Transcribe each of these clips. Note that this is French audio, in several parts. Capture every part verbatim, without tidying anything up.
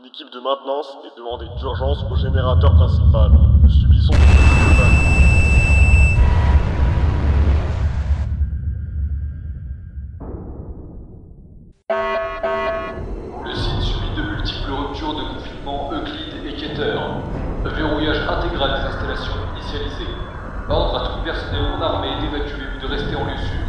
L'équipe de maintenance est demandée d'urgence au générateur principal. Nous subissons des crises de panique. Le site subit de multiples ruptures de confinement Euclide et Keter. Verrouillage intégral des installations initialisées. Ordre à tout le personnel non armé d'évacuer ou de rester en lieu sûr.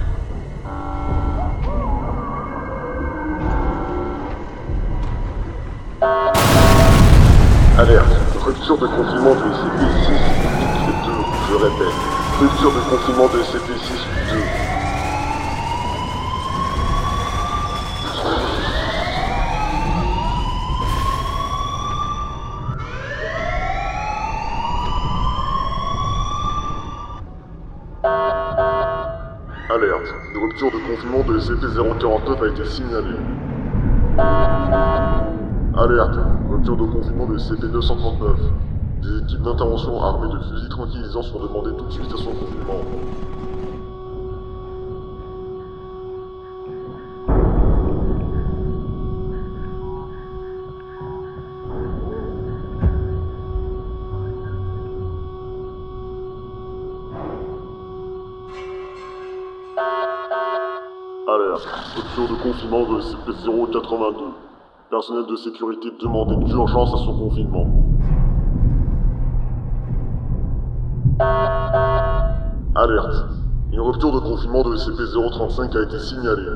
Alerte. Rupture de confinement de S C P six deux. Je répète. Rupture de confinement de S C P six deux. Alerte. Une rupture de confinement de S C P zéro quarante-neuf a été signalée. Alerte. Rupture de confinement de S C P deux cent trente-neuf. Des équipes d'intervention armées de fusils tranquillisants sont demandées tout de suite à son confinement. Alerte. Rupture de confinement de S C P zéro quatre-vingt-deux. Personnel de sécurité demandé d'urgence à son confinement. Alerte. Une rupture de confinement de S C P zéro trente-cinq a été signalée.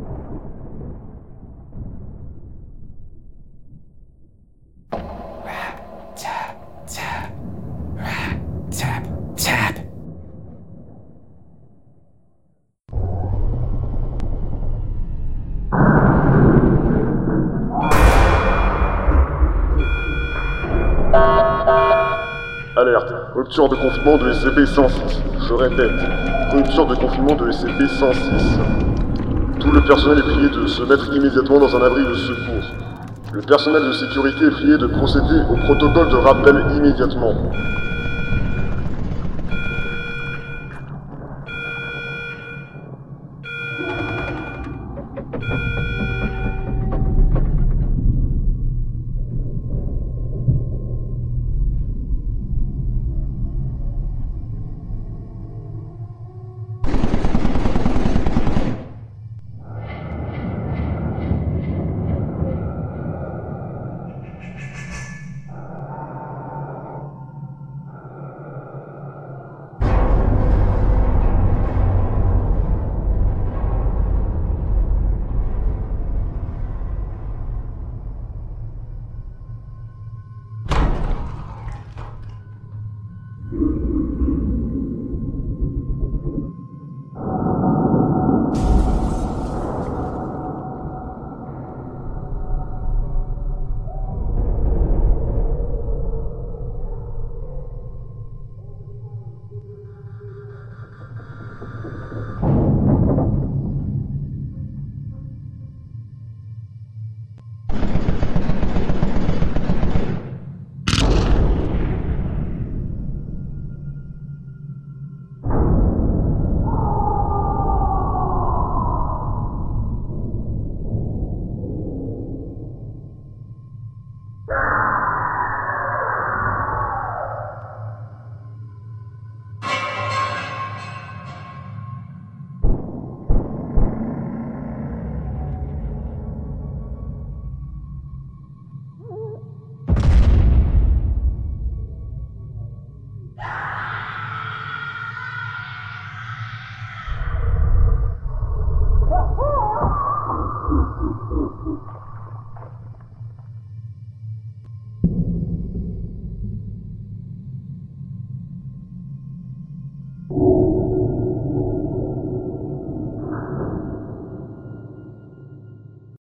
Alerte. Rupture de confinement de S C P cent six. Je répète. Rupture de confinement de S C P cent six. Tout le personnel est prié de se mettre immédiatement dans un abri de secours. Le personnel de sécurité est prié de procéder au protocole de rappel immédiatement. You